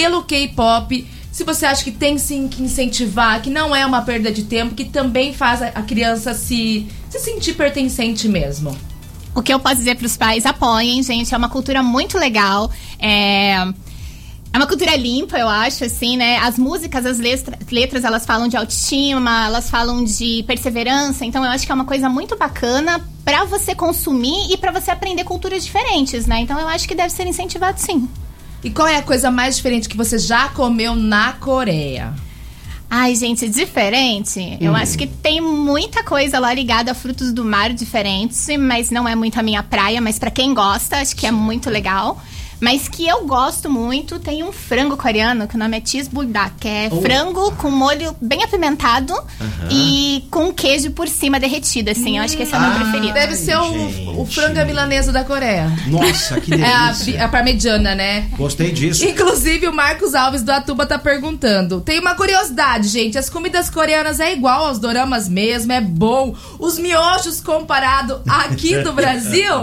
pelo K-pop. Se você acha que tem sim que incentivar, que não é uma perda de tempo, que também faz a criança se sentir pertencente mesmo. O que eu posso dizer para os pais, apoiem, gente, é uma cultura muito legal, é uma cultura limpa, eu acho, assim, né? As músicas, as letras, elas falam de autoestima, elas falam de perseverança, então eu acho que é uma coisa muito bacana para você consumir e para você aprender culturas diferentes, né? Então eu acho que deve ser incentivado, sim. E qual é a coisa mais diferente que você já comeu na Coreia? Ai, gente, diferente? Eu acho que tem muita coisa lá ligada a frutos do mar diferentes, mas não é muito a minha praia, mas pra quem gosta, acho que é muito legal. Mas que eu gosto muito, tem um frango coreano, que o nome é cheese buldak, que é frango com molho bem apimentado e com queijo por cima derretido, assim. Eu acho que esse é o meu preferido. Deve ser o frango milanesa da Coreia. Nossa, que delícia. É a parmegiana, né? Gostei disso. Inclusive, o Marcos Alves do Atuba tá perguntando. Tem uma curiosidade, gente. As comidas coreanas é igual aos doramas mesmo, é bom. Os miojos comparado aqui do Brasil...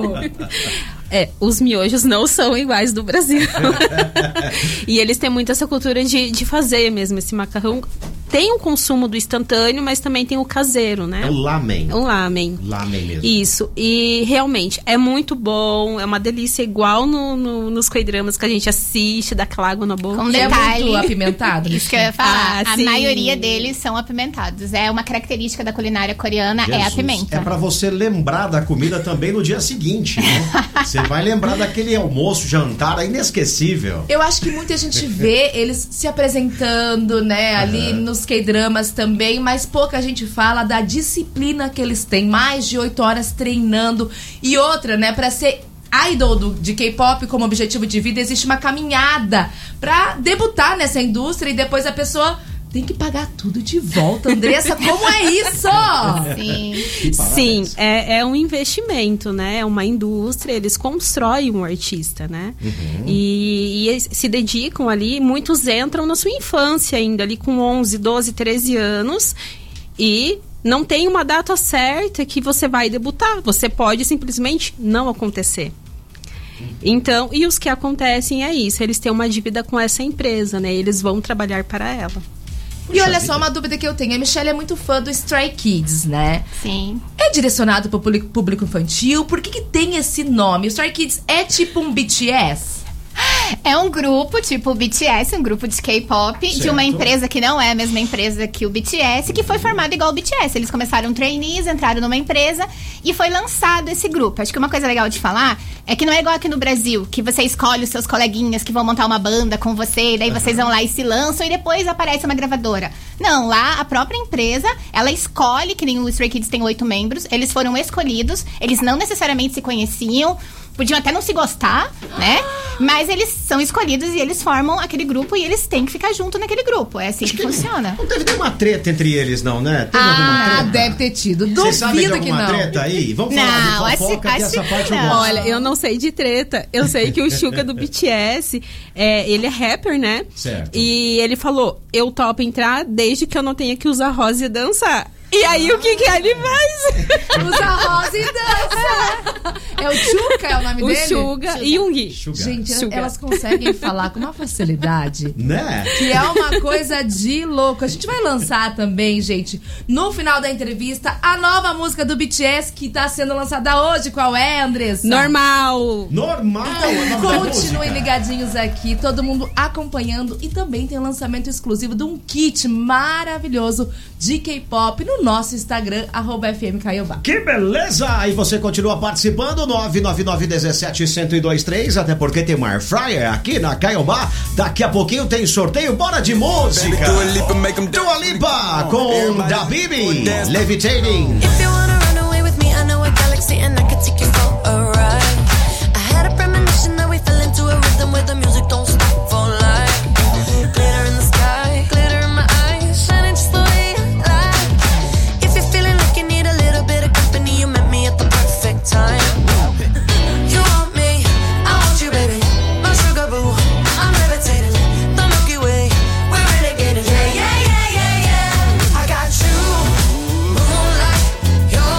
Os miojos não são iguais do Brasil. E eles têm muito essa cultura de fazer mesmo esse macarrão. Tem o consumo do instantâneo, mas também tem o caseiro, né? É o lamen. O lamen. Lamen mesmo. Isso. E realmente é muito bom, é uma delícia, igual nos K-dramas que a gente assiste, dá aquela água na boca. Com detalhe. É muito apimentado. Isso que eu ia falar. A sim. maioria deles são apimentados. É uma característica da culinária coreana, Jesus. é a pimenta. É pra você lembrar da comida também no dia seguinte, né? Você vai lembrar daquele almoço, jantar inesquecível. Eu acho que muita gente vê eles se apresentando, né, ali nos K-dramas também, mas pouca gente fala da disciplina que eles têm. Mais de 8 horas treinando. E outra, né, pra ser idol de K-pop como objetivo de vida, existe uma caminhada pra debutar nessa indústria e depois a pessoa tem que pagar tudo de volta. Andressa, como é isso? Sim, é um investimento, né? É uma indústria, eles constroem um artista, né? E eles se dedicam ali, muitos entram na sua infância ainda, ali com 11, 12, 13 anos e não tem uma data certa que você vai debutar. Você pode simplesmente não acontecer. Então, e os que acontecem é isso, eles têm uma dívida com essa empresa, né? Eles vão trabalhar para ela. E olha só, uma dúvida que eu tenho. A Michelle é muito fã do Stray Kids, né? Sim. É direcionado para o público infantil? Por que tem esse nome? O Stray Kids é tipo um BTS? É um grupo tipo o BTS, um grupo de K-pop, de uma empresa que não é a mesma empresa que o BTS, que foi formado igual o BTS. Eles começaram trainees, entraram numa empresa e foi lançado esse grupo. Acho que uma coisa legal de falar é que não é igual aqui no Brasil, que você escolhe os seus coleguinhas que vão montar uma banda com você, e daí vocês vão lá e se lançam e depois aparece uma gravadora. Não, lá a própria empresa, ela escolhe, que nem o Stray Kids tem 8 membros, eles foram escolhidos, eles não necessariamente se conheciam, podiam até não se gostar, né? Mas eles são escolhidos e eles formam aquele grupo e eles têm que ficar junto naquele grupo. É assim que funciona. Não teve nenhuma treta entre eles, não, né? Teve alguma treta? Deve ter tido. Você sabe de Duvido que alguma não. treta aí? Vamos falar de fofoca, que essa parte eu gosto. Olha, eu não sei de treta. Eu sei que o Suga do BTS, ele é rapper, né? Certo. E ele falou, eu topo entrar desde que eu não tenha que usar rosa e dançar. E aí, o que ele faz? Usa rosa e dança. É o Chuka, é o nome dele? O Suga e Yoongi. Gente, Suga. elas conseguem falar com uma facilidade. Né? Que é uma coisa de louco. A gente vai lançar também, gente, no final da entrevista, a nova música do BTS que tá sendo lançada hoje. Qual é, Andressa? Normal. Normal. Então, continuem ligadinhos aqui, todo mundo acompanhando. E também tem o lançamento exclusivo de um kit maravilhoso de K-pop no nosso Instagram, @FM Caiobá. Que beleza! E você continua participando, 999-17-1023, até porque tem uma air fryer aqui na Caiobá. Daqui a pouquinho tem sorteio, bora de música! Dua Lipa com Da Bibi, Levitating. If you wanna run away with me, I know a galaxy and I could take you for a ride. I had a premonition that we fell into a rhythm where the music don't stop for life. Glitter in the sky, glitter in my eyes, shining just the way I like. If you're feeling like you need a little bit of company, you met me at the perfect time. You want me, I want you, baby. My sugar boo, I'm levitating. The Milky Way, we're renegading. Yeah, yeah, yeah, yeah, yeah. I got you, moonlight, you're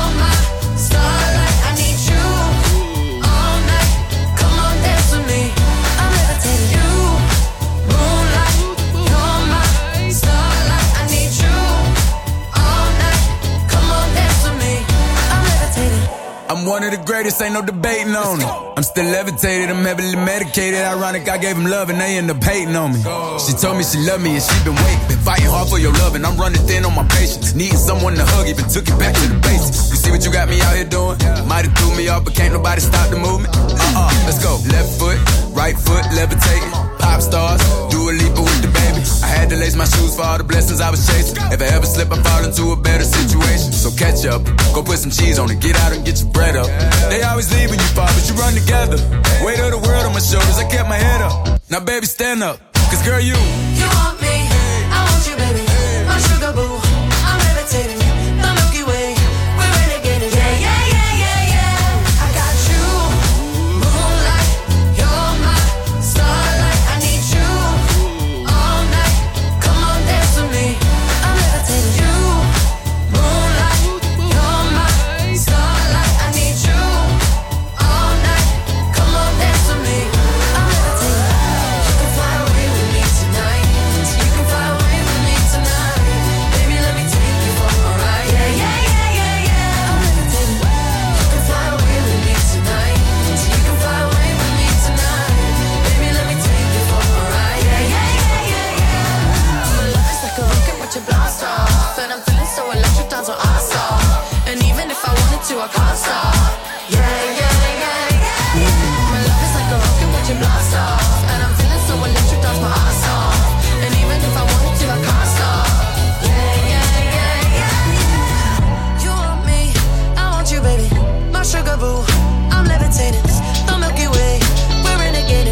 one of the greatest, ain't no debating on it. I'm still levitated, I'm heavily medicated. Ironic, I gave him love and they end up hating on me. She told me she loved me and she been waiting. Been fighting hard for your love and I'm running thin on my patience. Needing someone to hug, even took it back to the basics. You see what you got me out here doing? Might have threw me off, but can't nobody stop the movement. Let's go. Left foot, right foot, levitating. Pop stars, do a leap with the baby. I had to lace my shoes for all the blessings I was chasing. If I ever slip, I fall into a better situation. So catch up, go put some cheese on it, get out and get your bread up. They always leave when you fall, but you run together. Weight of the world on my shoulders, I kept my head up. Now baby, stand up, cause girl, you want me, I want you, baby. My sugar boo, I'm levitating. The Milky Way, we're renegading. Yeah, yeah, yeah, yeah, yeah. I got you, moonlight, you're my starlight. I need you all night. Come on, dance with me. I'm levitating. You, moonlight, you're my starlight. I need you all night. Come on, dance with me. I'm levitating. You can fly away with me tonight. You can fly away with me tonight. Baby, let me take you for a ride. Yeah, yeah, yeah, yeah, yeah. I'm levitating. You can fly away with me tonight. You can fly away with me tonight. Baby, let me take you for a ride. Yeah, yeah, yeah, yeah, yeah. My love is like a rocket, watch it blast off. And I'm feeling so electric, dance on off. And even if I wanted to, I can't stop. Yeah, yeah, yeah, yeah. My love is like a rocket, watch it blast off. And I'm feeling so electric, dance my ass off. And even if I wanted to, I can't stop. Yeah, yeah, yeah, yeah. You want me, I want you, baby. My sugar boo, I'm levitating. The Milky Way, we're renegading.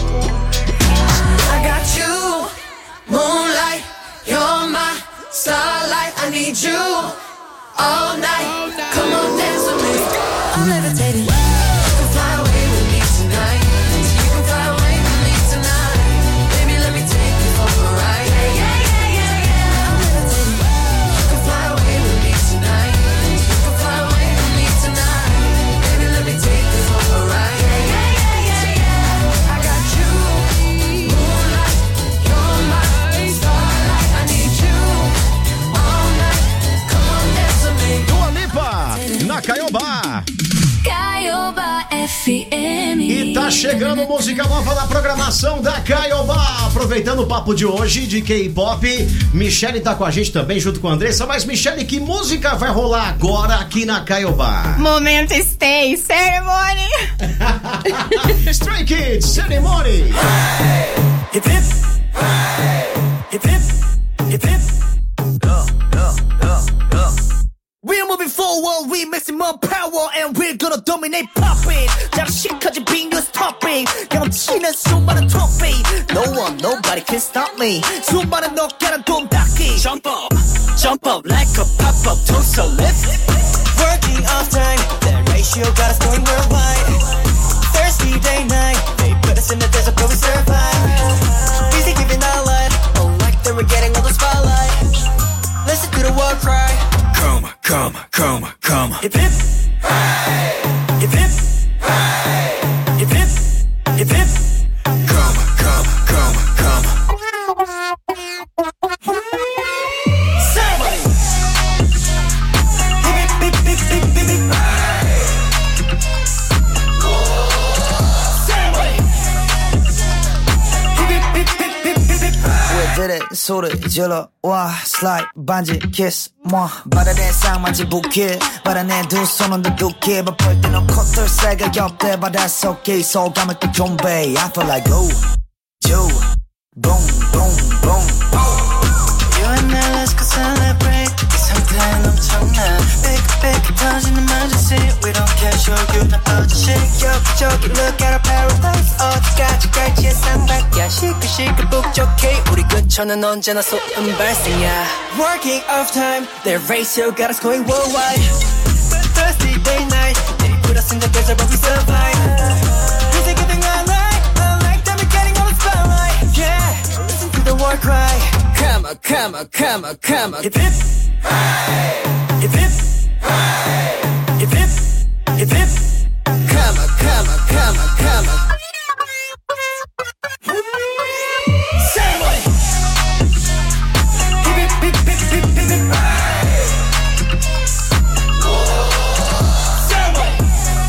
I got you, moonlight, you're my starlight. I need you all night. Come on, dance with me. I'm levitating. You can fly away with me tonight. You can fly away with me tonight. Baby, let me take you for a ride. Yeah, yeah, yeah, yeah, yeah. I'm levitating. You can fly away with me tonight. You can fly away with me tonight. Baby, let me take you for a ride. Yeah, yeah, yeah, yeah, yeah. I got you, moonlight, you're my starlight. I need you all night. Come on, dance with me. Dua Lipa, na Caiobá. Caiobá FM. E tá chegando música nova na programação da Caiobá. Aproveitando o papo de hoje de K-pop, Michele tá com a gente também junto com a Andressa. Mas Michele, que música vai rolar agora aqui na Caiobá? Momento Stay Ceremony. Stray Kids, Ceremony. Hip hip, hip hip, hip hip. We're moving forward, we maximum power, and we're gonna dominate popping. 자식까지 being your topping. 경치는 수많은 trophy. No one, nobody can stop me. 수많은 어깨는 돈 닦기. Jump up like a pop up to so lift. Working off time, that ratio got us going worldwide. Thirsty day night, they put us in the desert but we survive. Busy giving our life, oh like they were getting all the spotlight. Listen to the war cry. Come. Hip hip, hip hip, hip hip, hip hip. Come. Ceremony. Hip hip, hip hip, hip hip, hip. Ceremony. Hip hip, hip hip, hip hip, hip. 왜 그래 소리 질러 와 슬라이드 반지 키스 뭐 바다에 쌍만지 부케 바다에 두 손은 두둑해 바쁠 때는 콧들새가 옆에 바닷속에 소감을 또 좀배 I feel like go boom You and I let's go celebrate 이 상태는 엄청나 빽빽 터지는 emergency We don't care show 나 터지시 여기저기 look at our paradise 어디까지 갈지 예상밖이야 시끌시끌 북적해 우리 근처는 언제나 소음 발생이야 Working off time their ratio got us going worldwide Thirsty day night they put us in the desert but we survive Is it getting alright? Unlike them we're getting all the spotlight Yeah, listen to the war cry Come on Hip hip Hip hip Hip hip Hip hip Come on Ceremony Hip hip hip hip hip hip Ceremony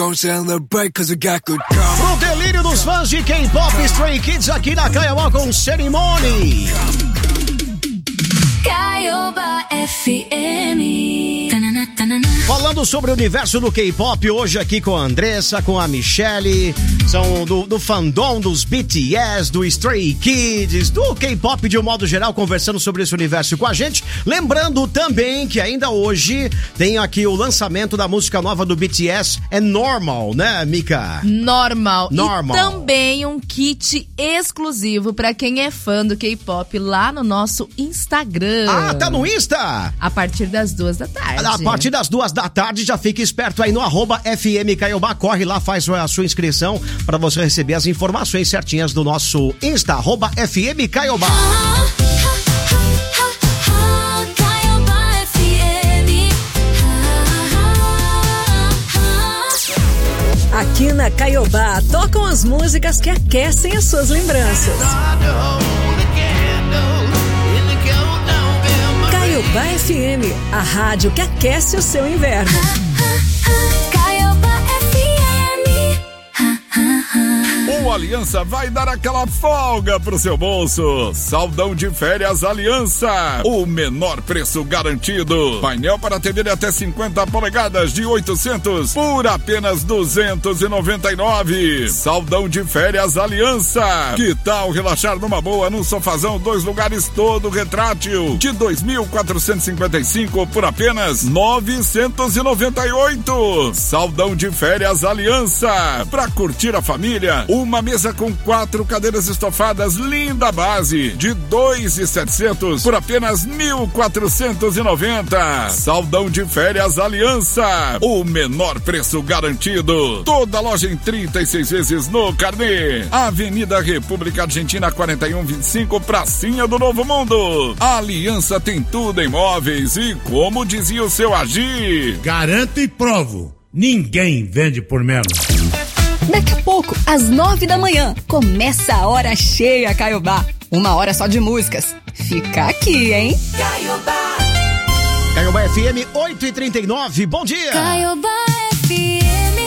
gon' celebrate cause we got good karma. Pro delírio dos fãs de K-pop, Stray Kids aqui na Kaiowá com Ceremony. Kaiowá FM. Falando sobre o universo do K-pop, hoje aqui com a Andressa, com a Michelle, são do fandom dos BTS, do Stray Kids, do K-pop de um modo geral, conversando sobre esse universo com a gente. Lembrando também que ainda hoje tem aqui o lançamento da música nova do BTS, é Normal, né, Mika? Normal. E também um kit exclusivo pra quem é fã do K-pop lá no nosso Instagram. Ah, tá no Insta? A partir das 2 da tarde. A partir das 2 da tarde, já fica esperto aí no @FM Kaiowá. Corre lá, faz a sua inscrição para você receber as informações certinhas do nosso Insta, @FM Kaiowá. Aqui na Kaiowá, tocam as músicas que aquecem as suas lembranças. Kaiowá FM, a rádio que aquece o seu inverno. Kaiowá FM. O Aliança vai dar aquela folga pro seu bolso. Saldão de férias Aliança. O menor preço garantido. Painel para TV de até 50 polegadas de 800 por apenas 299. Saldão de férias Aliança. Que tal relaxar numa boa num sofazão 2 lugares todo retrátil de 2.455 por apenas 998. Saldão de férias Aliança. Pra curtir a família, uma mesa com 4 cadeiras estofadas, linda base, de 2.700 por apenas 1.490. Saldão de férias Aliança, o menor preço garantido. Toda loja em 36 vezes no carnê. Avenida República Argentina 4125, pracinha do Novo Mundo. A Aliança tem tudo em móveis e, como dizia o seu Agir, garanto e provo, ninguém vende por menos. Daqui a pouco, às 9 da manhã, começa a Hora Cheia Kaiowá. 1 hora só de músicas. Fica aqui, hein? Kaiowá FM 8h39, bom dia! Kaiowá FM.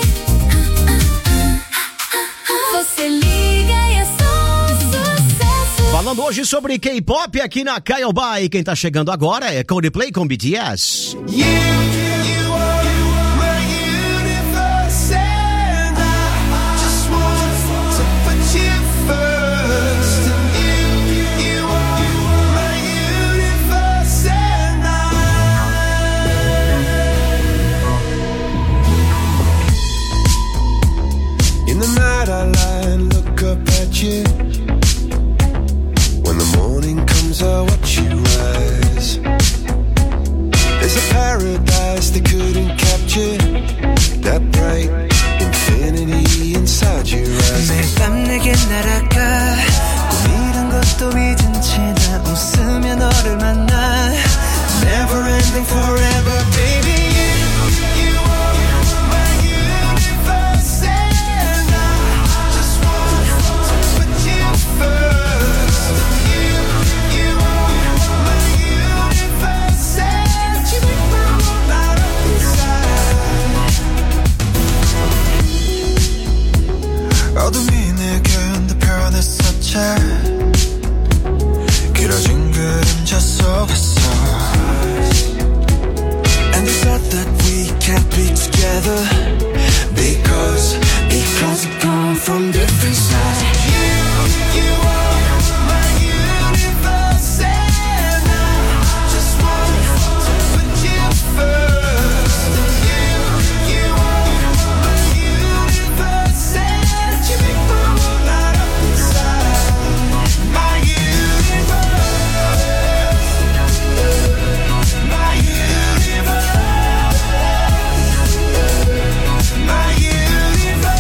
Você liga e é só um sucesso. Falando hoje sobre K-pop aqui na Kaiowá, e quem tá chegando agora é Coldplay com BTS. In the night I lie and look up at you. When the morning comes I watch you rise. There's a paradise they couldn't capture. That bright infinity inside your eyes. 매일 밤 내게 날아가 꿈이란 것도 잊은 채 나 웃으며 너를 만나. Never ending forever baby. 어둠이 내게 내 변했었지. 길어진 그림자 속에서. And they said that we can't be together because we come from different sides. You are my universe and I just want to put you first. You are my universe and you make my world light up inside. My universe, my universe, my universe.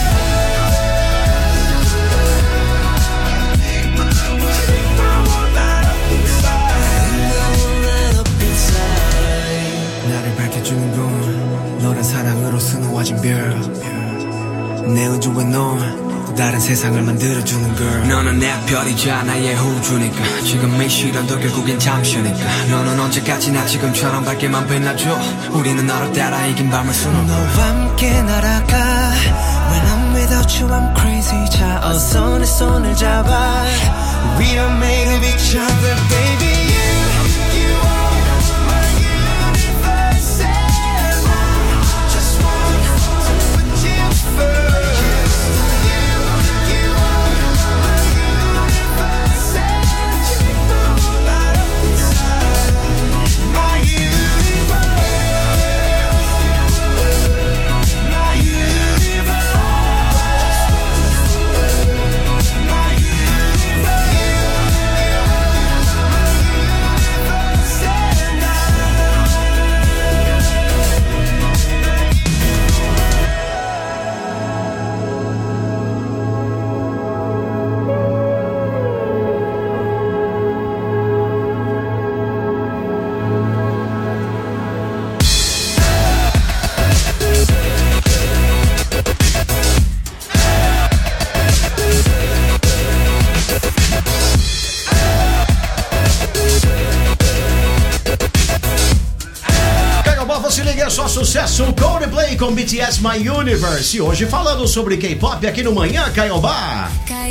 나를 밝혀주는 건 너란 사랑으로 수놓아진 별. 내 우주와 넌 다른 세상을 만들어주는 girl 너는 내 별이자 나의 호주니까 지금의 시련도 결국엔 잠시니까 너는 언제까지나 지금처럼 밝게만 빛나줘 우리는 너를 따라 이긴 밤을 수놓고 너와 함께 날아가 When I'm without you I'm crazy 자 어서 내 손을 잡아 We are made of each other baby You are my universe and I just want to put you first Só sucesso, Coldplay com BTS My Universe. E hoje falando sobre K-pop aqui no Manhã Caiobá.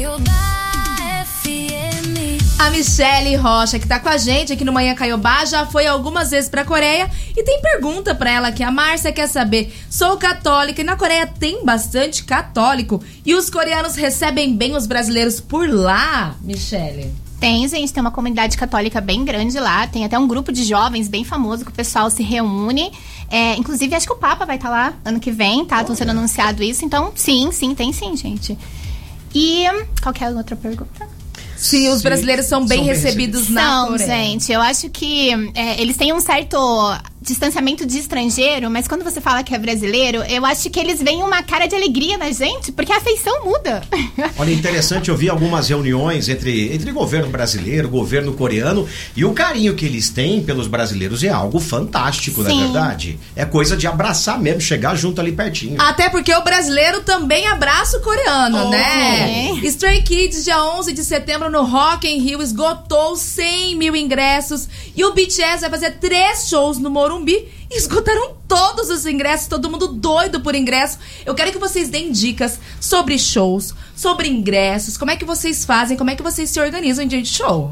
A Michelle Rocha, que tá com a gente aqui no Manhã Caiobá, já foi algumas vezes pra Coreia e tem pergunta pra ela que a Márcia quer saber. Sou católica e na Coreia tem bastante católico e os coreanos recebem bem os brasileiros por lá, Michelle? Tem, gente, tem uma comunidade católica bem grande lá, tem até um grupo de jovens bem famoso que o pessoal se reúne. Inclusive, acho que o Papa vai estar lá ano que vem, tá? Estão sendo anunciado isso, então sim, tem sim, gente. E qual que é a outra pergunta? Sim, os brasileiros são bem recebidos na Coreia. Gente, eu acho que eles têm um certo distanciamento de estrangeiro, mas quando você fala que é brasileiro, eu acho que eles veem uma cara de alegria na gente, porque a afeição muda. Olha, interessante, eu vi algumas reuniões entre governo brasileiro, governo coreano, e o carinho que eles têm pelos brasileiros é algo fantástico, na verdade. É coisa de abraçar mesmo, chegar junto ali pertinho. Até porque o brasileiro também abraça o coreano, né? Stray Kids, dia 11 de setembro, no Rock in Rio, esgotou 100 mil ingressos, e o BTS vai fazer 3 shows no Morumbi. Esgotaram todos os ingressos, todo mundo doido por ingresso. Eu quero que vocês deem dicas sobre shows, sobre ingressos, como é que vocês fazem, como é que vocês se organizam em dia de show.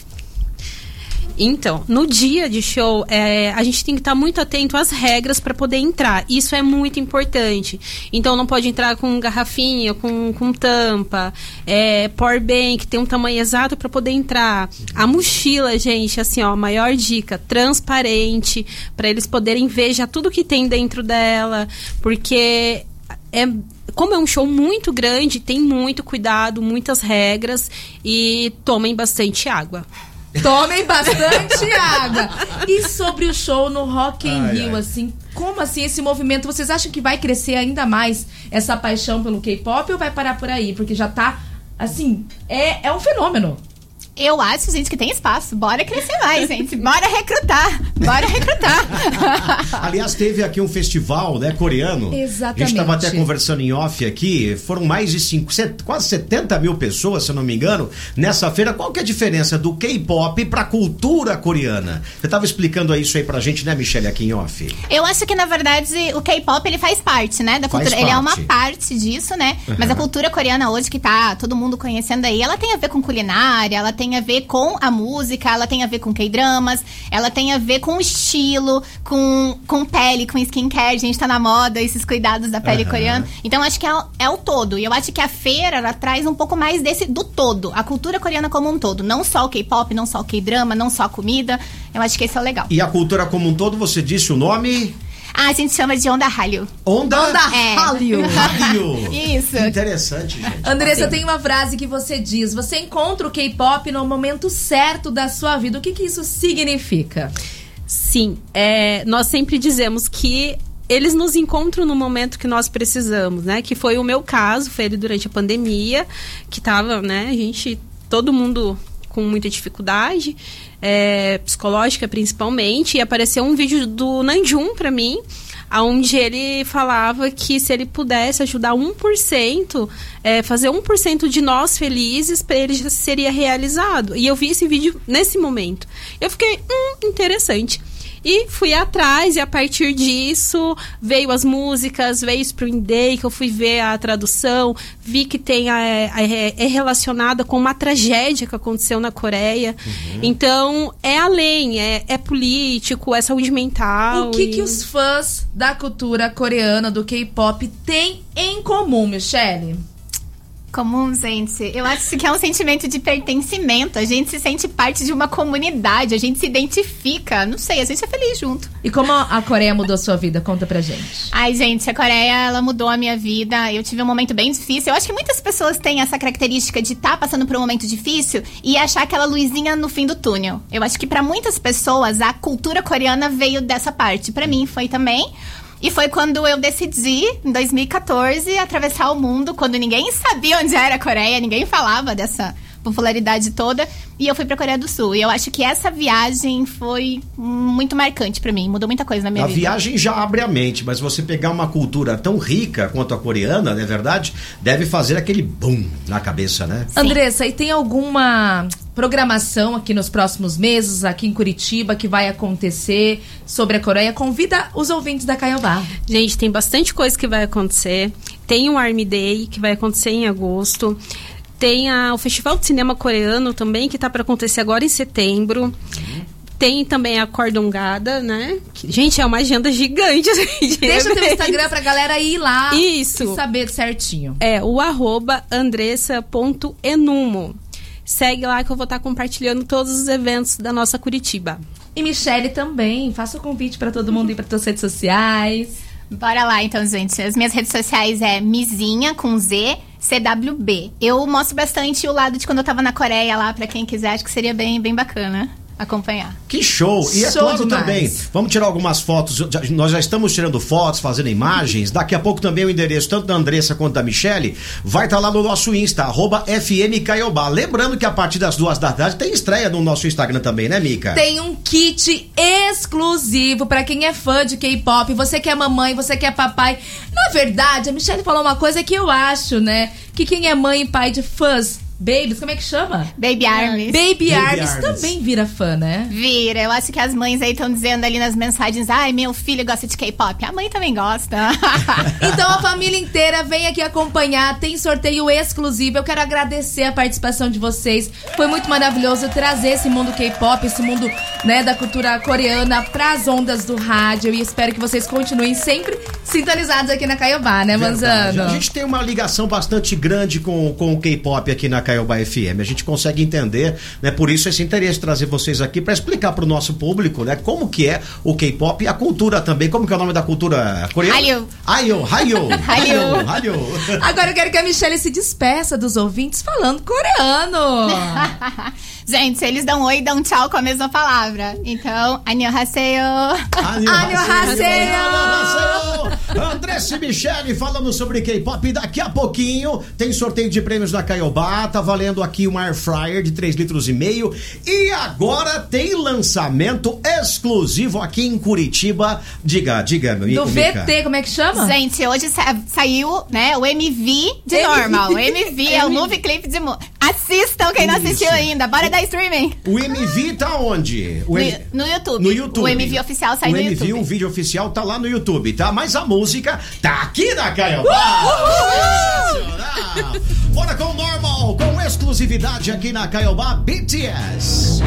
Então, no dia de show, a gente tem que estar muito atento às regras para poder entrar. Isso é muito importante. Então, não pode entrar com garrafinha, com tampa, power bank, tem um tamanho exato para poder entrar. A mochila, gente, assim, ó, maior dica, transparente, para eles poderem ver já tudo que tem dentro dela, porque como é um show muito grande, tem muito cuidado, muitas regras, e tomem bastante água. Tomem bastante água. E sobre o show no Rock in Rio, assim, como assim esse movimento? Vocês acham que vai crescer ainda mais essa paixão pelo K-pop ou vai parar por aí? Porque já tá, assim, é um fenômeno. Eu acho, gente, que tem espaço. Bora crescer mais, gente. Bora recrutar. Aliás, teve aqui um festival, né, coreano. Exatamente. A gente estava até conversando em off aqui. Foram mais de quase 70 mil pessoas, se eu não me engano, nessa feira. Qual que é a diferença do K-pop pra cultura coreana? Você estava explicando isso aí pra gente, né, Michelle, aqui em off? Eu acho que, na verdade, o K-pop, ele faz parte, né, da cultura. Ele é uma parte disso, né? Mas a cultura coreana hoje, que tá todo mundo conhecendo aí, ela tem a ver com culinária, ela tem a ver com a música, ela tem a ver com K-dramas, ela tem a ver com estilo, com pele, com skincare. A gente tá na moda, esses cuidados da pele coreana. Então, acho que é o todo. E eu acho que a feira, ela traz um pouco mais do todo. A cultura coreana como um todo. Não só o K-pop, não só o K-drama, não só a comida. Eu acho que esse é o legal. E a cultura como um todo, você disse o nome? A gente chama de Onda Hallyu. Onda Hallyu. Isso. Interessante, gente. Andressa, tem uma frase que você diz: você encontra o K-pop no momento certo da sua vida. O que isso significa? Sim, nós sempre dizemos que eles nos encontram no momento que nós precisamos, né? Que foi o meu caso, foi ele durante a pandemia, que tava, né, todo mundo com muita dificuldade, psicológica principalmente, e apareceu um vídeo do Namjoon pra mim, onde ele falava que se ele pudesse ajudar 1%, fazer 1% de nós felizes, para ele já seria realizado. E eu vi esse vídeo nesse momento. Eu fiquei, interessante. E fui atrás, e a partir disso veio as músicas, veio Spring Day, que eu fui ver a tradução, vi que tem é relacionada com uma tragédia que aconteceu na Coreia. Então, é além, é político, é saúde mental. O que os fãs da cultura coreana, do K-pop, têm em comum, Michele? Comum, gente. Eu acho que é um sentimento de pertencimento. A gente se sente parte de uma comunidade, a gente se identifica. Não sei, a gente é feliz junto. E como a Coreia mudou sua vida? Conta pra gente. Ai, gente, a Coreia, ela mudou a minha vida. Eu tive um momento bem difícil. Eu acho que muitas pessoas têm essa característica de estar passando por um momento difícil e achar aquela luzinha no fim do túnel. Eu acho que pra muitas pessoas, a cultura coreana veio dessa parte. Pra mim, foi também. E foi quando eu decidi, em 2014, atravessar o mundo, quando ninguém sabia onde era a Coreia, ninguém falava dessa popularidade toda, e eu fui pra Coreia do Sul. E eu acho que essa viagem foi muito marcante pra mim, mudou muita coisa na minha vida. A viagem já abre a mente, mas você pegar uma cultura tão rica quanto a coreana, não é verdade? Deve fazer aquele boom na cabeça, né? Sim. Andressa, e tem alguma programação aqui nos próximos meses, aqui em Curitiba, que vai acontecer sobre a Coreia? Convida os ouvintes da Caiobá. Gente, tem bastante coisa que vai acontecer. Tem o Army Day, que vai acontecer em agosto. Tem o Festival de Cinema Coreano também, que tá para acontecer agora em setembro. Tem também a Cordongada, né? Gente, é uma agenda gigante. Deixa o teu Instagram pra galera ir lá. Isso. E saber certinho. É o @andressa.enumo. Segue lá que eu vou estar compartilhando todos os eventos da nossa Curitiba. E Michele também. Faça o convite para todo mundo ir para suas redes sociais. Bora lá, então, gente. As minhas redes sociais é Mizinha, com Z, CWB. Eu mostro bastante o lado de quando eu tava na Coreia lá, pra quem quiser. Acho que seria bem bacana acompanhar. Que show! E é claro demais. também, vamos tirar algumas fotos, nós já estamos tirando fotos, fazendo imagens, daqui a pouco também o endereço tanto da Andressa quanto da Michele vai estar lá no nosso Insta, @FM Caiobá. Lembrando que a partir das 2 da tarde tem estreia no nosso Instagram também, né, Mica? Tem um kit exclusivo pra quem é fã de K-pop, você que é mamãe, você que é papai. Na verdade, a Michele falou uma coisa que eu acho, né, que quem é mãe e pai de fãs babies, como é que chama? Baby Armies. Baby Armies também vira fã, né? Vira. Eu acho que as mães aí estão dizendo ali nas mensagens, ai, meu filho gosta de K-pop. A mãe também gosta. Então a família inteira vem aqui acompanhar. Tem sorteio exclusivo. Eu quero agradecer a participação de vocês. Foi muito maravilhoso trazer esse mundo K-pop, esse mundo, né, da cultura coreana pras ondas do rádio. E espero que vocês continuem sempre sintonizados aqui na Caiobá, né, Manzano? A gente tem uma ligação bastante grande com o K-pop aqui na Caiobá FM. A gente consegue entender, né? Por isso esse interesse de trazer vocês aqui para explicar pro nosso público, né? Como que é o K-pop e a cultura também. Como que é o nome da cultura coreana? Hallyu. Agora eu quero que a Michele se despeça dos ouvintes falando coreano. Gente, eles dão oi e dão tchau com a mesma palavra. Então, annyeonghaseyo. Annyeonghaseyo. Andressa e Michele falando sobre K-pop. Daqui a pouquinho tem sorteio de prêmios da Caiobá. Tá valendo aqui um air fryer de 3,5 litros. E agora tem lançamento exclusivo aqui em Curitiba. Diga, meu amigo. Do VT, como é que chama? Gente, hoje saiu, né, o MV de Normal. O MV é o movie clip de... Assistam quem não assistiu ainda. Bora dar streaming. O MV tá onde? No YouTube. No YouTube. O MV oficial sai no YouTube. O vídeo oficial tá lá no YouTube, tá? Mas a música tá aqui na Caiobá. Bora com Normal, com exclusividade aqui na Caiobá, BTS.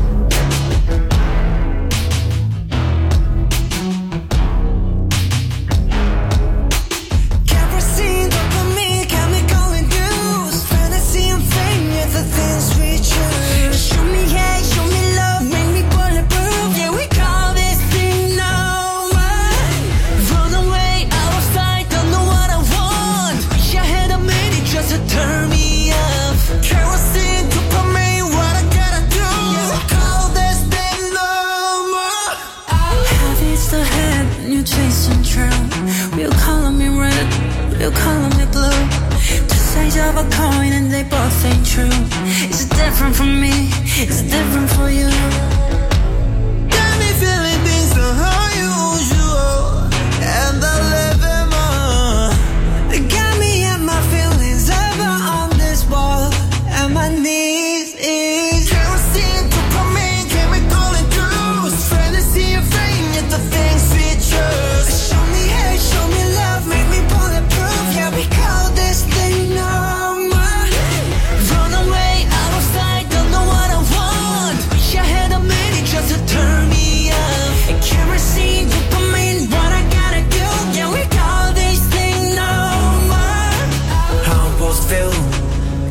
Turn me up, kerosene to put me what I gotta do. Call this thing normal. Habits the head and you chasing true. We'll color me red, we'll color me blue. Two sides of a coin and they both ain't true. It's different from me, it's different for you. Got me feeling things so unusual.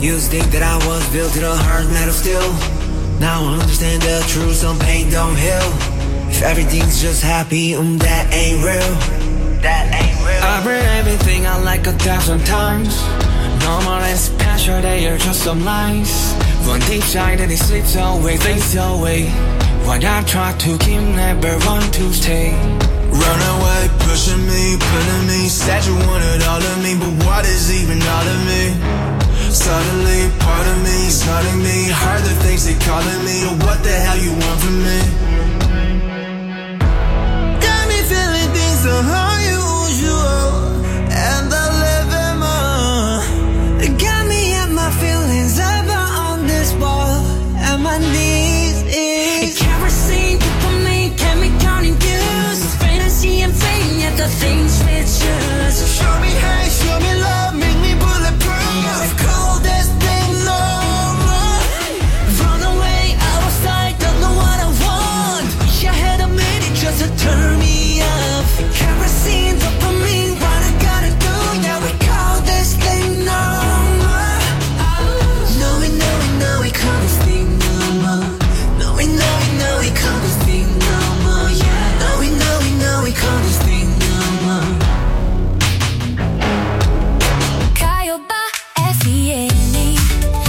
Used to think that I was built to the hard metal still. Now I understand the truth, some pain don't heal. If everything's just happy, that ain't real. That ain't real. I've read everything I like 1,000 times. No more less passion, they are just some lies. One deep side and it slips away, fades away. What I try to keep, never want to stay. Run away, pushing me, pulling me. Said you wanted all of me, but what is even all of me? Suddenly, part of me is hurting me. Heard the things they calling me. What the hell you want from me? Got me feeling things unusual, and I live in more. Got me at my feelings about on this wall, and my knees is kerosene for me, can be counting views. Fantasy and fame, yet the things we choose. Show me hate, show me love, make me bulletproof. Call this thing normal. Run away, out of sight, don't know what I want. Wish I had a minute just to turn me off. Kerosene, dopamine, what I gotta do? Yeah, we call this thing normal. No, we call this thing normal. No, we call this thing normal. Yeah, no, we call this thing normal. Caiobá FM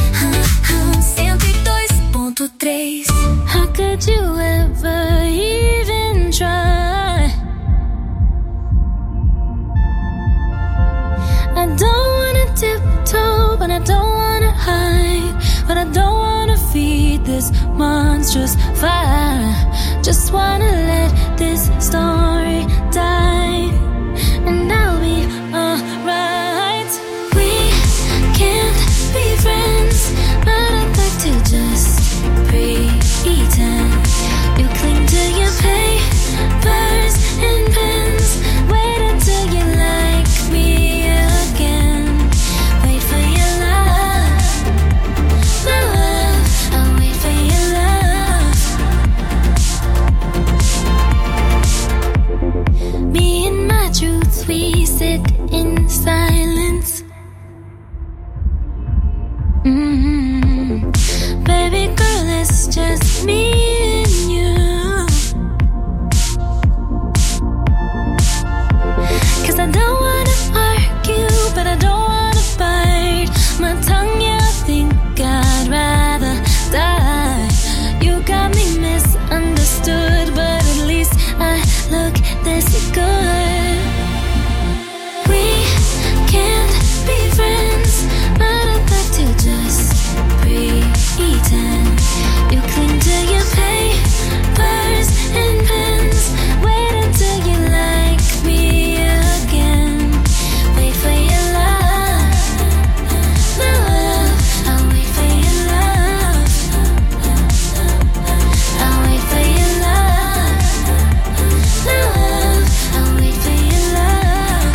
102.3. How could you ever even try? I don't wanna tiptoe, but I don't wanna hide. But I don't wanna feed this monstrous fire. Just wanna let this story die, and I'll be alright. We can't be friends, but I'd like to just pretend. You cling to your papers and pens. Wait until you like me again. Wait for your love, my love. I'll wait for your love. Me and my truths, we sit in silence. Baby girl, it's just me and you. 'Cause I don't wanna argue, but I don't wanna bite my tongue. Yeah, I think I'd rather die. You got me misunderstood, but at least I look this good. We can't be friends, but I'd like to just pretend. You cling to your papers and pens. Wait until you like me again. Wait for your love, my love. I'll wait for your love. I'll wait for your love, my love. I'll wait for your love.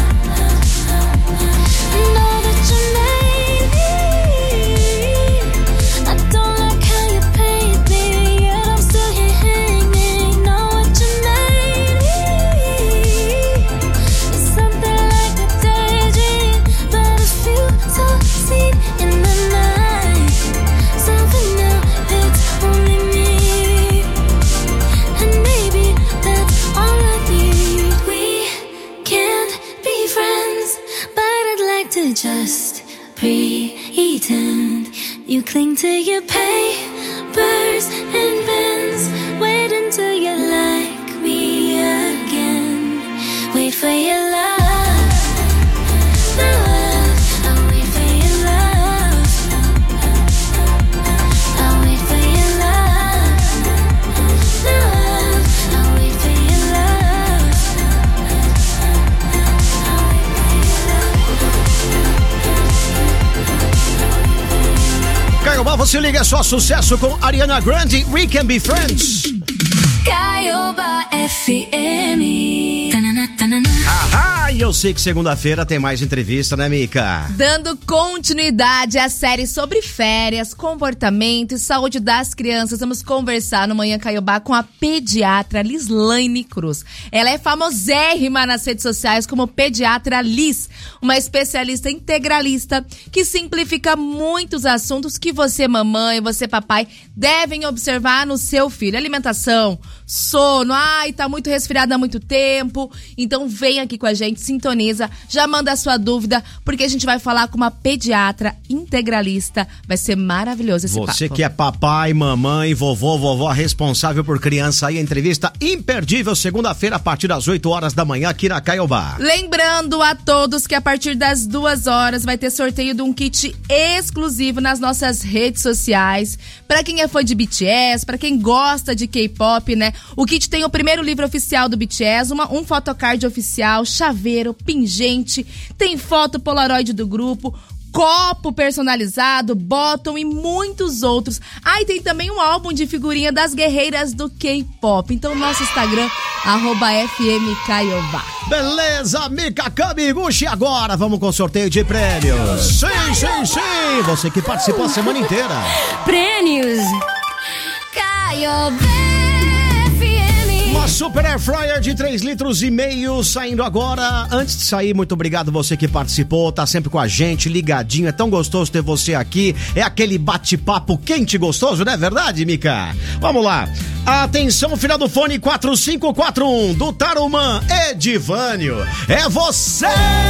Know that you made me. I don't like how you paint me, yet I'm still here hanging. Know what you made me. It's something like a daydream, but a few so seen in the night. Something new, it's only me, and maybe that's all I need. We can't be friends, but I'd like to just pretend. You cling to your papers and pens. Wait until you like me again. Wait for your love, my love. I'll wait for your love. I'll wait for your love, my love. I'll wait for your love. I'll wait for your love. Caiobá, você liga só sucesso com Ariana Grande, We Can Be Friends. Caiobá FM. Tanana, tanana. Ahá, eu eu sei que segunda-feira tem mais entrevista, né, Mica? Dando continuidade à série sobre férias, comportamento e saúde das crianças, vamos conversar no Manhã Caiobá com a pediatra Lislaine Cruz. Ela é famosérrima nas redes sociais como Pediatra Liz, uma especialista integralista que simplifica muitos assuntos que você, mamãe, você, papai, devem observar no seu filho. Alimentação, sono, tá muito resfriado há muito tempo. Então vem aqui com a gente, sintoniza, já manda a sua dúvida, porque a gente vai falar com uma pediatra integralista. Vai ser maravilhoso esse papo. Você que é papai, mamãe, vovô, vovó, responsável por criança aí, a entrevista imperdível, segunda-feira, a partir das 8 horas da manhã, aqui na Caiobá. Lembrando a todos que a partir das 2 horas vai ter sorteio de um kit exclusivo nas nossas redes sociais. Pra quem é fã de BTS, pra quem gosta de K-pop, né? O kit tem o primeiro livro oficial do BTS, um photocard oficial, chaveiro, pingente, tem foto polaroid do grupo, copo personalizado, bottom e muitos outros. E tem também um álbum de figurinha das guerreiras do K-pop. Então, nosso Instagram, @FMCaiobá. Beleza, Mica Kamiguchi, agora vamos com o sorteio de prêmios. Sim, você que participou a semana inteira. Prêmios Caiobá. Uma Super Air Fryer de 3,5 litros saindo agora. Antes de sair, muito obrigado você que participou, tá sempre com a gente, ligadinho. É tão gostoso ter você aqui. É aquele bate-papo quente e gostoso, não é verdade, Mica? Vamos lá. Atenção, final do fone 4541 do Tarumã Edivânio. É você!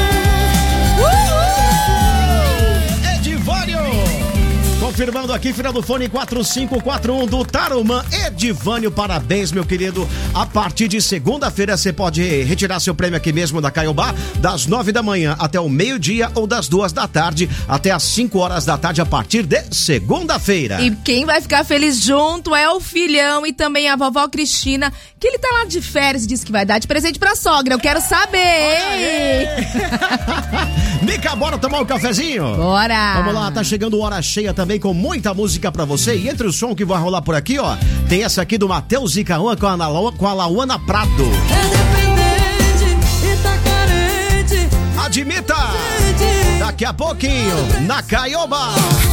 Edivânio! Confirmando aqui, final do fone 4541 do Tarumã Edivânio. Parabéns, meu querido. A partir de segunda-feira você pode retirar seu prêmio aqui mesmo da Caiobá, das 9 da manhã até o meio-dia ou das 2 da tarde até as 5 horas da tarde a partir de segunda-feira. E quem vai ficar feliz junto é o filhão e também a vovó Cristina, que ele tá lá de férias e disse que vai dar de presente pra sogra. Eu quero saber! Mica, bora tomar um cafezinho? Bora! Vamos lá, tá chegando Hora Cheia também com muita música pra você. E entre o som que vai rolar por aqui, ó, tem essa aqui do Matheus e Cauã com a Lauana Prado. É dependente e tá carente. Admita! Daqui a pouquinho, na Caiobá.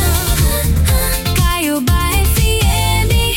Caiobá FM.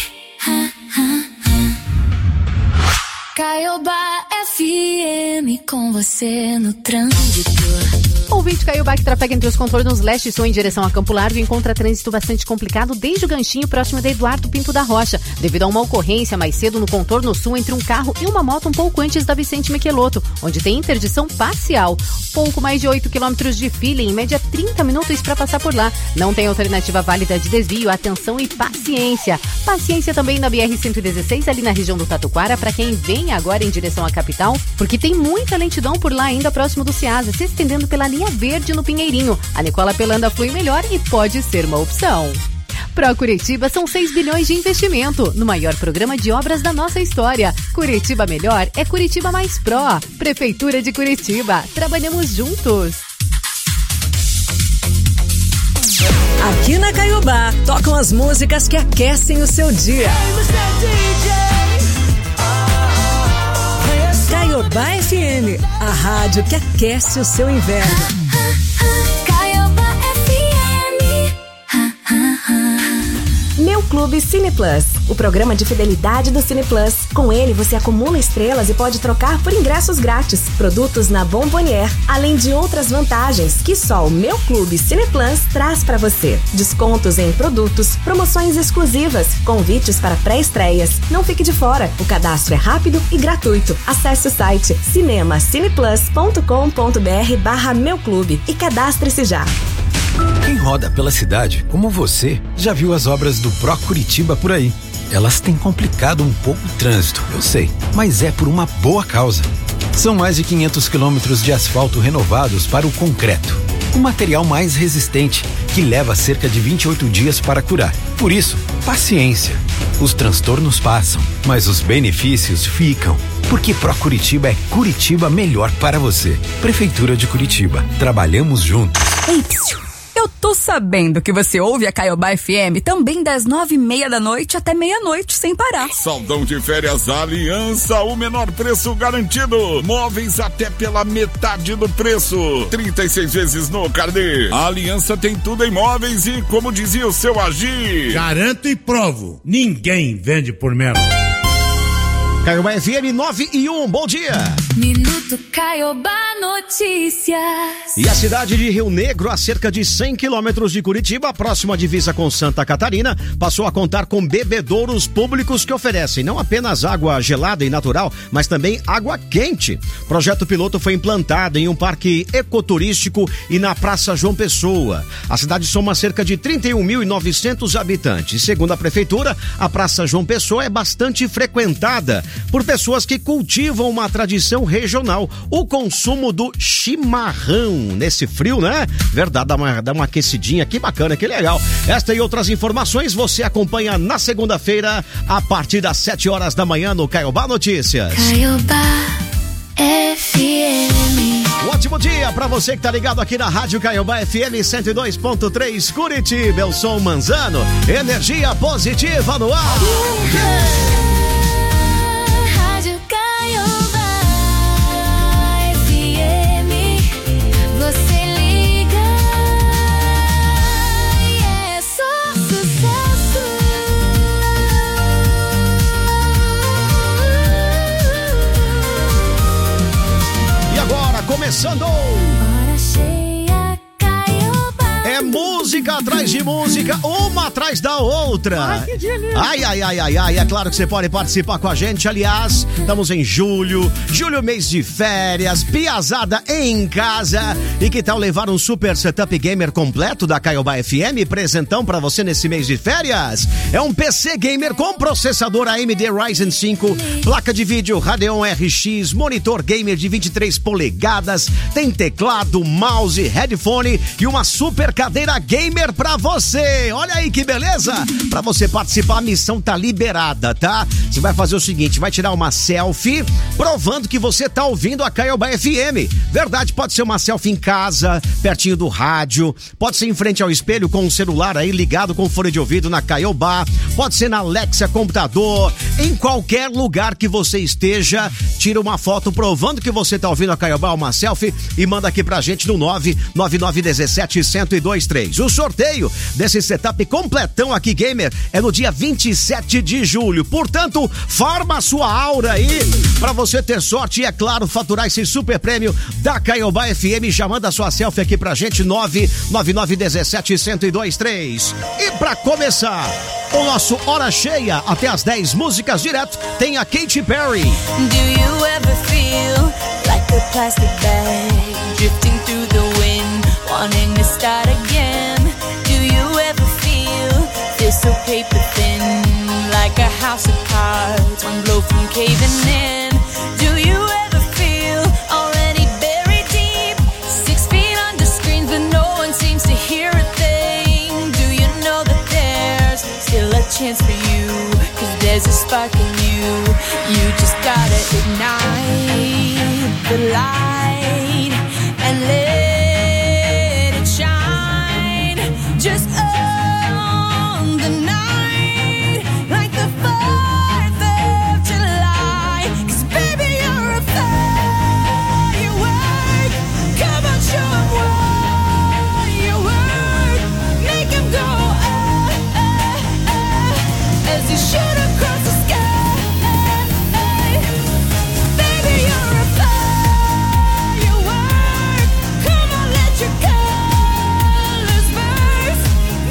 Caiobá FM com você no trânsito. Ouvinte Caiobá que trafega entre os contornos leste e sul em direção a Campo Largo encontra trânsito bastante complicado desde o Ganchinho próximo de Eduardo Pinto da Rocha, devido a uma ocorrência mais cedo no contorno sul entre um carro e uma moto um pouco antes da Vicente Michelotto, onde tem interdição parcial. Pouco mais de 8 quilômetros de fila, em média 30 minutos para passar por lá. Não tem alternativa válida de desvio, atenção e paciência. Paciência também na BR-116 ali na região do Tatuquara para quem vem agora em direção à capital, porque tem muita lentidão por lá ainda próximo do Ceasa, se estendendo pela linha verde no Pinheirinho. A Nicola Pelanda flui melhor e pode ser uma opção. Pro Curitiba são 6 bilhões de investimento no maior programa de obras da nossa história. Curitiba Melhor é Curitiba Mais Pró. Prefeitura de Curitiba. Trabalhamos juntos. Aqui na Caiobá, tocam as músicas que aquecem o seu dia. Caiobá FM, a rádio que aquece o seu inverno. Caiobá FM. Meu Clube Cine Plus, o programa de fidelidade do Cine Plus. Com ele você acumula estrelas e pode trocar por ingressos grátis, produtos na Bombonier, além de outras vantagens que só o Meu Clube Cine Plus traz para você. Descontos em produtos, promoções exclusivas, convites para pré-estreias. Não fique de fora, o cadastro é rápido e gratuito. Acesse o site cinemacineplus.com.br/Meu Clube e cadastre-se já. Quem roda pela cidade, como você, já viu as obras do Pro Curitiba por aí. Elas têm complicado um pouco o trânsito, eu sei, mas é por uma boa causa. São mais de 500 quilômetros de asfalto renovados para o concreto, o material mais resistente, que leva cerca de 28 dias para curar. Por isso, paciência. Os transtornos passam, mas os benefícios ficam. Porque Pro Curitiba é Curitiba melhor para você. Prefeitura de Curitiba. Trabalhamos juntos. Ei, psiu. Eu tô sabendo que você ouve a Caiobá FM também das 9h30 da noite até meia-noite sem parar. Saldão de férias Aliança, o menor preço garantido. Móveis até pela metade do preço. 36 vezes no carnê. A Aliança tem tudo em móveis e, como dizia o seu Agir, garanto e provo, ninguém vende por menos. Caiobá FM 9:01, bom dia. Minuto Caiobá Notícias. E a cidade de Rio Negro, a cerca de 100 quilômetros de Curitiba, próxima à divisa com Santa Catarina, passou a contar com bebedouros públicos que oferecem não apenas água gelada e natural, mas também água quente. O projeto piloto foi implantado em um parque ecoturístico e na Praça João Pessoa. A cidade soma cerca de 31.900 habitantes. Segundo a prefeitura, a Praça João Pessoa é bastante frequentada por pessoas que cultivam uma tradição regional, o consumo do chimarrão. Nesse frio, né? Verdade, dá uma aquecidinha, que bacana, que legal. Esta e outras informações você acompanha na segunda-feira, a partir das 7 horas da manhã no Caiobá Notícias. Caiobá FM. Um ótimo dia pra você que tá ligado aqui na Rádio Caiobá FM 102.3 Curitiba. Eu sou o Manzano, energia positiva no ar. Você liga e é só sucesso. E agora, começando! Hora cheia, Caiobá. É música atrás de música, uma atrás da outra. Ai, que delícia. Ai, é claro que você pode participar com a gente. Aliás, estamos em julho, mês de férias, piazada em casa. E que tal levar um super setup gamer completo da Caiobá FM? Presentão pra você nesse mês de férias. É um PC gamer com processador AMD Ryzen 5, placa de vídeo Radeon RX, monitor gamer de 23 polegadas, tem teclado, mouse, headphone e uma super cadeira gamer pra você. Olha aí que beleza! Pra você participar, a missão tá liberada, tá? Você vai fazer o seguinte, vai tirar uma selfie provando que você tá ouvindo a Caiobá FM. Verdade, pode ser uma selfie em casa, pertinho do rádio, pode ser em frente ao espelho com o celular aí ligado com fone de ouvido na Caiobá, pode ser na Alexa, computador, em qualquer lugar que você esteja, tira uma foto provando que você tá ouvindo a Caiobá, uma selfie, e manda aqui pra gente no 99917-1023. O sorteio desse setup completão aqui gamer é no dia 27 de julho. Portanto, forma a sua aura aí pra você ter sorte e, é claro, faturar esse super prêmio da Caiobá FM. Já manda sua selfie aqui pra gente, 99917-1023. E pra começar o nosso Hora Cheia, até as 10 músicas direto, tem a Katy Perry. Do you ever feel like a plastic bag drifting through the wind, wanting to start again? Do you ever feel so paper thin, like a house of cards, one blow from caving in? Do you ever feel already buried deep, 6 feet under screens, but no one seems to hear a thing? Do you know that there's still a chance for you, 'cause there's a spark in you, you just gotta ignite the light and let it shine, just on the night, like the 4th of July, 'cause baby you're a firework, come on show 'em what you work, make 'em go as you shoot across the sky. Baby, you're a firework. Come on, let your colors burst.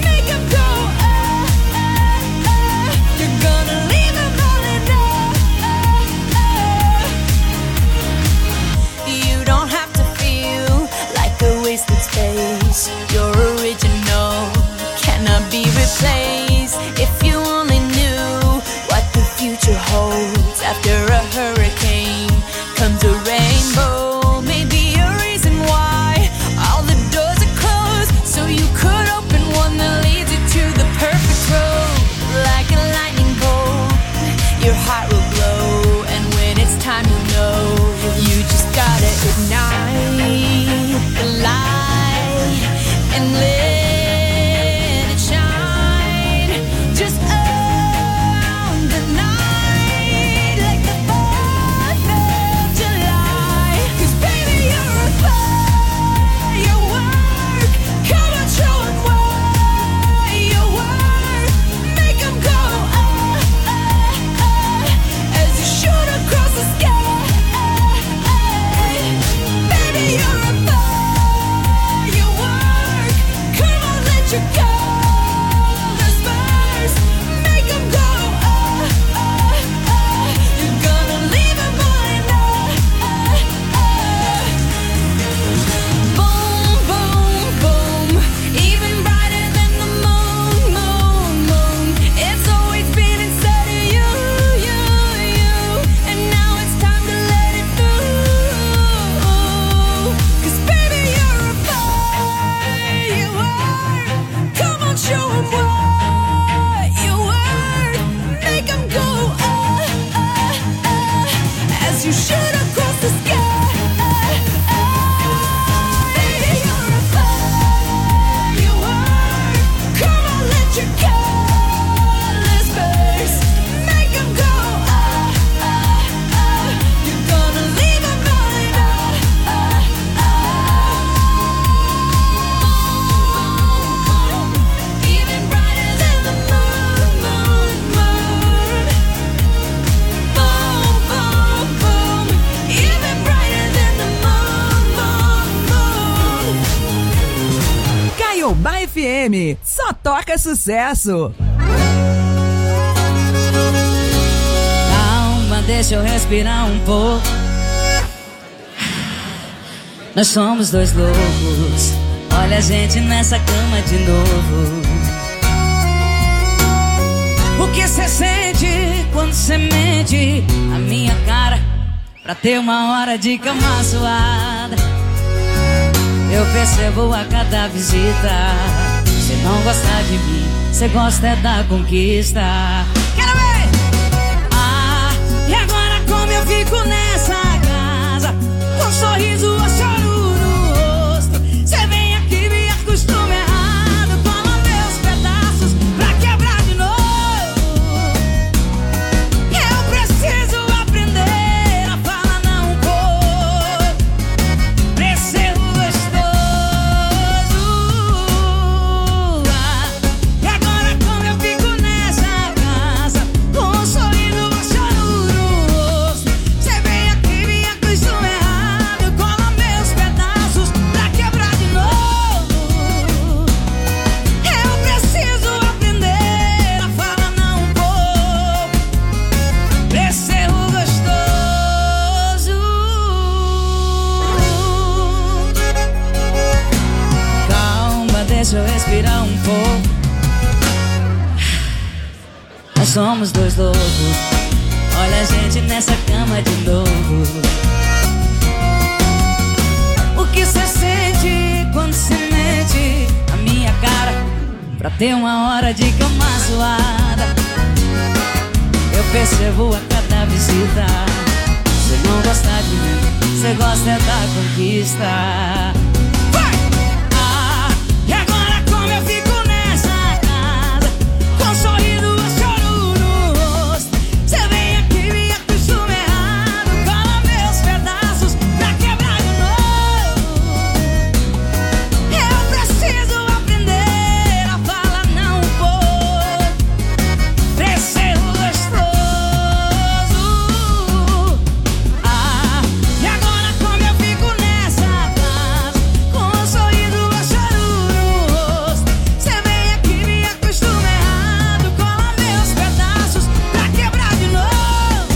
show 'em what you're worth. Make 'em go, as you shoot across the sky. Baby, you're a firework. Come on, let your colors burst. Make 'em go, you're gonna leave 'em blind. Even brighter than the moon, moon, moon. Boom, boom, boom. Even brighter than the moon, moon, moon. Caiobá FM, só toca sucesso. Calma, deixa eu respirar um pouco. Nós somos dois loucos. Olha a gente nessa cama de novo. O que cê sente quando cê mente a minha cara pra ter uma hora de cama suada? Eu percebo a cada visita. Cê não gosta de mim, cê gosta é da conquista. Quero ver! Ah, e agora como eu fico nessa casa, com um sorriso ou choro no rosto? Cê vem aqui, me acostuma errado, toma meus pedaços pra quebrar de novo. Eu preciso aprender a falar não vou, pra esse erro gostoso. E agora como eu fico nessa casa, com um sorriso ou choro no rosto? Cê vem aqui, me acostuma errado, cola meus pedaços pra quebrar de novo. Eu preciso aprender a falar não vou, pra esse erro gostoso. Calma, deixa eu respirar um pouco. Nós somos dois loucos. Olha a gente nessa cama de novo. O que cê sente quando cê mente a minha cara pra ter uma hora de cama suada? Eu percebo a cada visita. Cê não gosta de mim, cê gosta é da conquista. Vai! Ah, e agora como eu fico nessa casa, com um sorriso ou choro no rosto? Cê vem aqui, me acostuma errado, cola meus pedaços pra quebrar de novo. Eu preciso aprender a falar não vou, pra esse erro gostoso. Ah, e agora como eu fico nessa casa, com um sorriso ou choro no rosto? Cê vem aqui, me acostuma errado, cola meus pedaços pra quebrar de novo.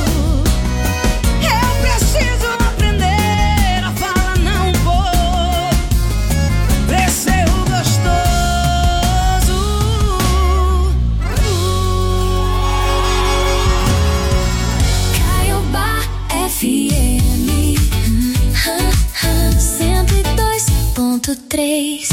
Eu preciso aprender a falar não vou, pra esse erro gostoso. Caiobá FM 102.3.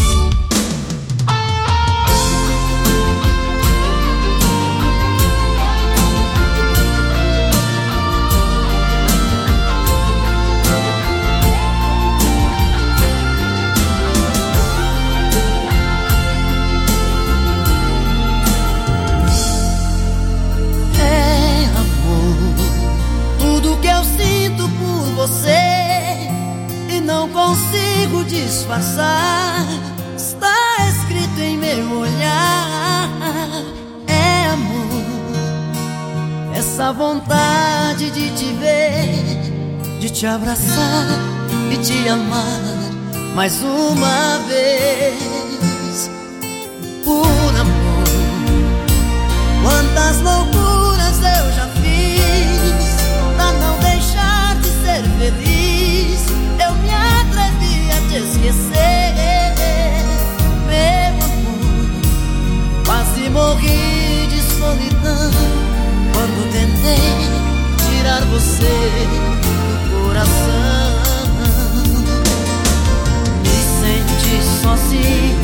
É amor, tudo que eu sinto por você e não consigo disfarçar, está escrito em meu olhar. É amor, essa vontade de te ver, de te abraçar e te amar mais uma vez. Por amor, quantas loucuras eu já fiz pra não deixar de ser feliz. Eu me atrevi a te esquecer, meu amor. Quase morri de solidão quando tentei tirar você do coração. Me senti sozinho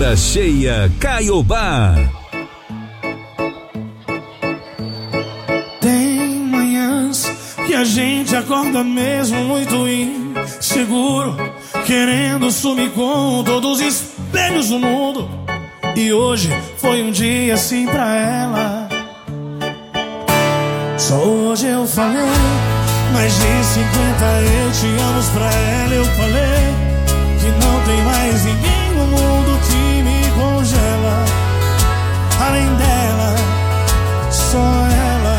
Hora Cheia Caiobá. Tem manhãs que a gente acorda mesmo muito inseguro, querendo sumir com todos os espelhos do mundo. E hoje foi um dia assim pra ela. Só hoje eu falei mais de 50 eu te amo pra ela. Eu falei que não tem mais ninguém no mundo que me congela. Além dela, só ela.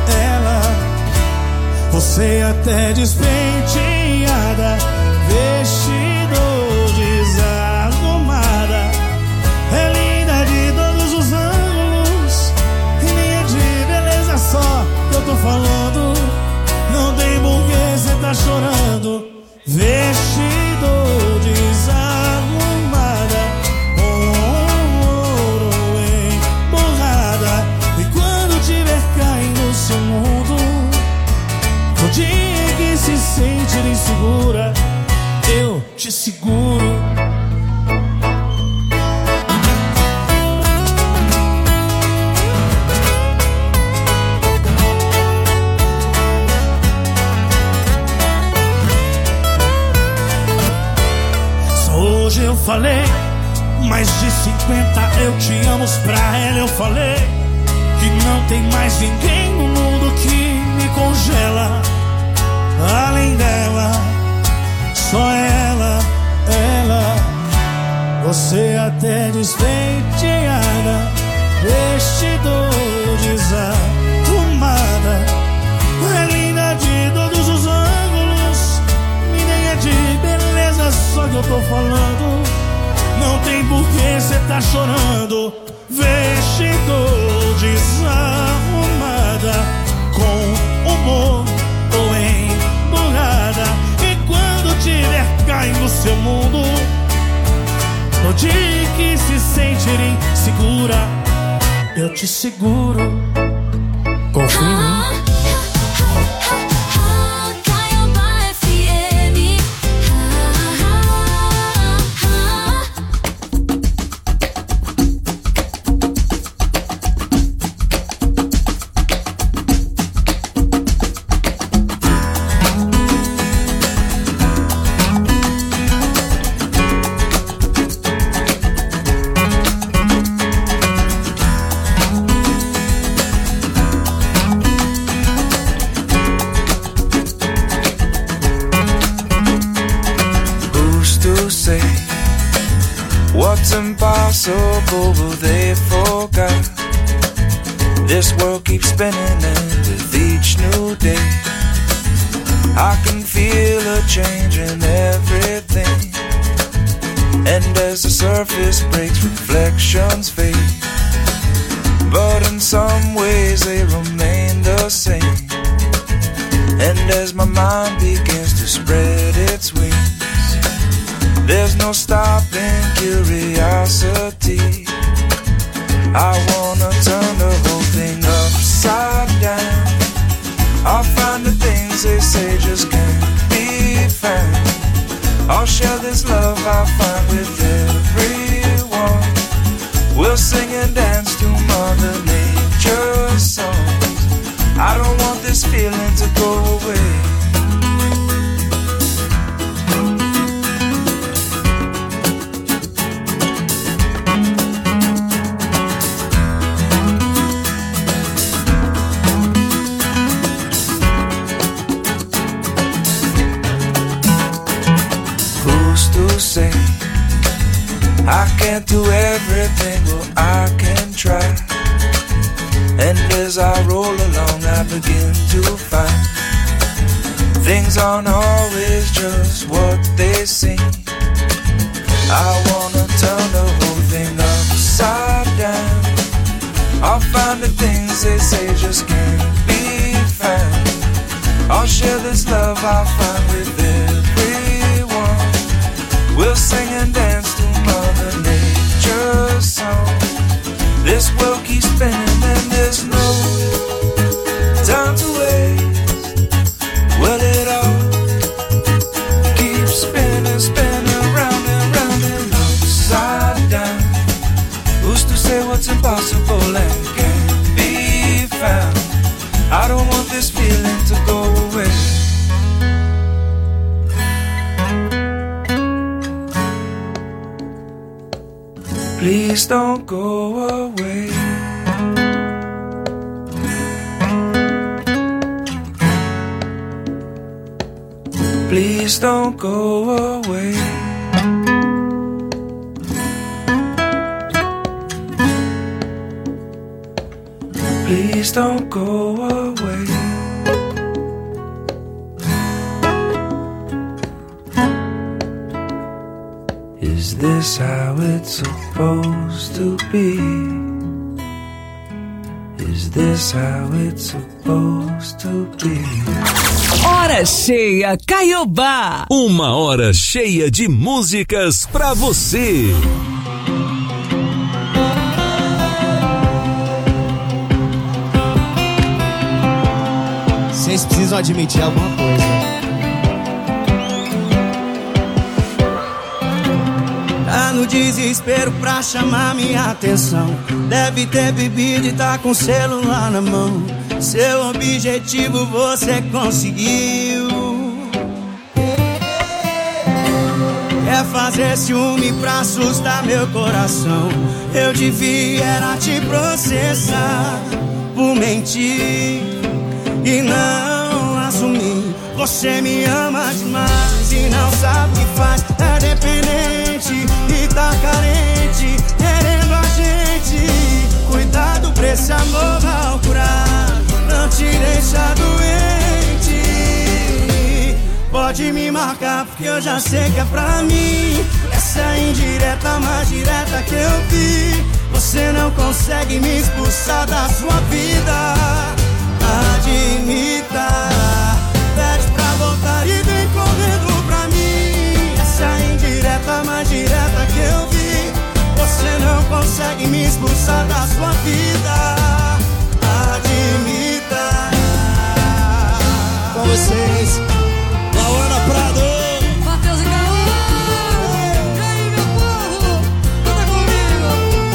Você até despenteada, vestido desarrumada, é linda de todos os ângulos, e nem é de beleza só que eu tô falando. Não tem porquê cê tá chorando. Vestido desarrumada, ouro emborrada, e quando tiver caindo no seu mundo, no dia que se sentir insegura, eu te seguro. Só hoje eu falei mais de 50 eu te amo pra ela. Eu falei que não tem mais ninguém no mundo que me congela. Além dela, só ela. Você até despenteada, vestido desarrumada, é linda de todos os ângulos, e nem é de beleza só que eu tô falando. Não tem porquê cê tá chorando. Vestido desarrumada, com humor ou emburrada, e quando tiver caindo no seu mundo, no dia que se sentir insegura, eu te seguro. Confia em mim. What's impossible they forgot. This world keeps spinning, and with each new day I can feel a change in everything. And as the surface breaks, reflections fade, but in some ways they remain the same. And as my mind begins to spread its wings, there's no stopping curiosity. I wanna turn the whole thing upside down. I'll find the things they say just can't be found. I'll share this love I find with everyone. We'll sing and dance to Mother Nature's songs. I don't want this feeling to go away. Say I can't do everything, well I can try. And as I roll along I begin to find things aren't always just what they seem. I wanna turn the whole thing upside down. I'll find the things they say just can't be found. I'll share this love I find with everyone. We'll sing and dance to Mother Nature's song. This world keeps spinning and there's no time to waste. Well, it all keeps spinning, spinning round and round and upside down. this feeling to go away. Please don't go away. Please don't go away. Please don't go away. Is this how it's supposed to be? Is this how it's supposed to be? Hora cheia Caiobá. Uma hora cheia de músicas pra você. Vocês precisam admitir alguma coisa. Tá no desespero pra chamar minha atenção. Deve ter bebido e tá com o celular na mão. Seu objetivo você conseguiu. Quer fazer ciúme pra assustar meu coração. Eu devia era te processar por mentir e não assumir. Você me ama demais e não sabe o que faz. É dependente e tá carente, querendo a gente. Cuidado pra esse amor mal curado não te deixa doente. Pode me marcar porque eu já sei que é pra mim. Essa é a indireta mais direta que eu vi. Você não consegue me expulsar da sua vida. Admita, pede pra voltar e vem correndo pra mim. Essa é a indireta mais direta que eu vi. Você não consegue me expulsar da sua vida. Admita. Com vocês, Lauana Prado, Matheus e Caô. E aí, meu povo, canta comigo.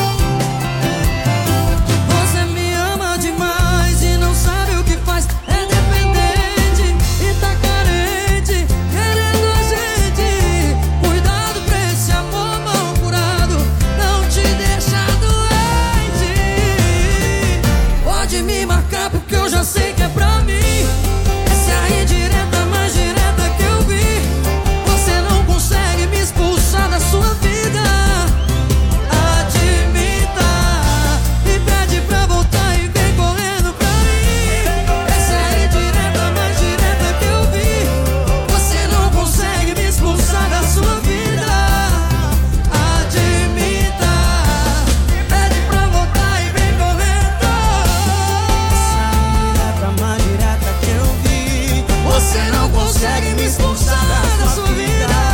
Você me ama demais e não sabe o que faz. É dependente e tá carente, querendo a gente. Cuidado pra esse amor mal curado não te deixa doente. Pode me marcar porque eu já sei que é pra mim. Essa é a indireta mais direta que eu vi. Você não consegue me expulsar da sua vida. Admita e pede pra voltar e vem correndo pra mim. Essa é a indireta mais direta que eu vi. Você não consegue me expulsar da sua vida. Admita e pede pra voltar e vem correndo. essa é a indireta mais direta que eu vi. Você não consegue me expulsar da sua vida.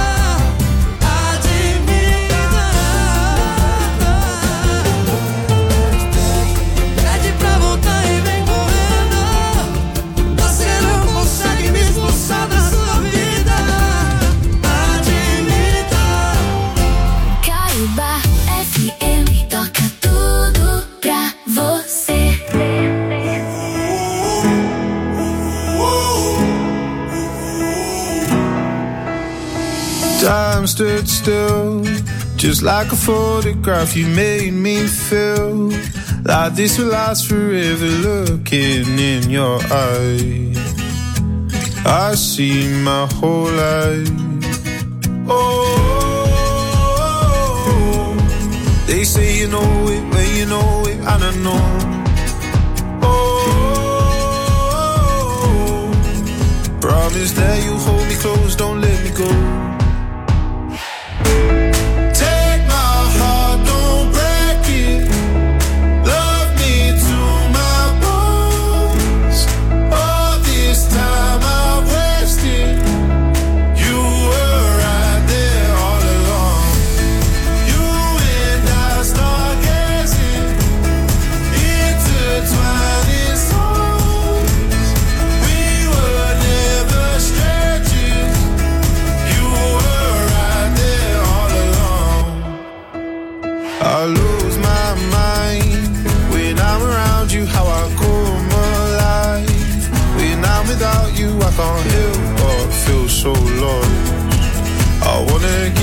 Pede pra voltar e vem correndo. Você não consegue me expulsar da sua vida. Admita. Caiobá FM toca tudo pra você. Time stood still, just like a photograph. You made me feel like this will last forever. Looking in your eyes, I see my whole life. Oh, they say you know it when you know it, and I know. Oh, promise that you hold me close, don't let me go. Take my heart, don't break it. Love me to my bones. All this time I've wasted. You were right there all along. You and I stargazing, intertwining souls. We were never strangers. You were right there all along. I lose my mind when I'm around you. How I come alive when can't help but feel so lost. I wanna give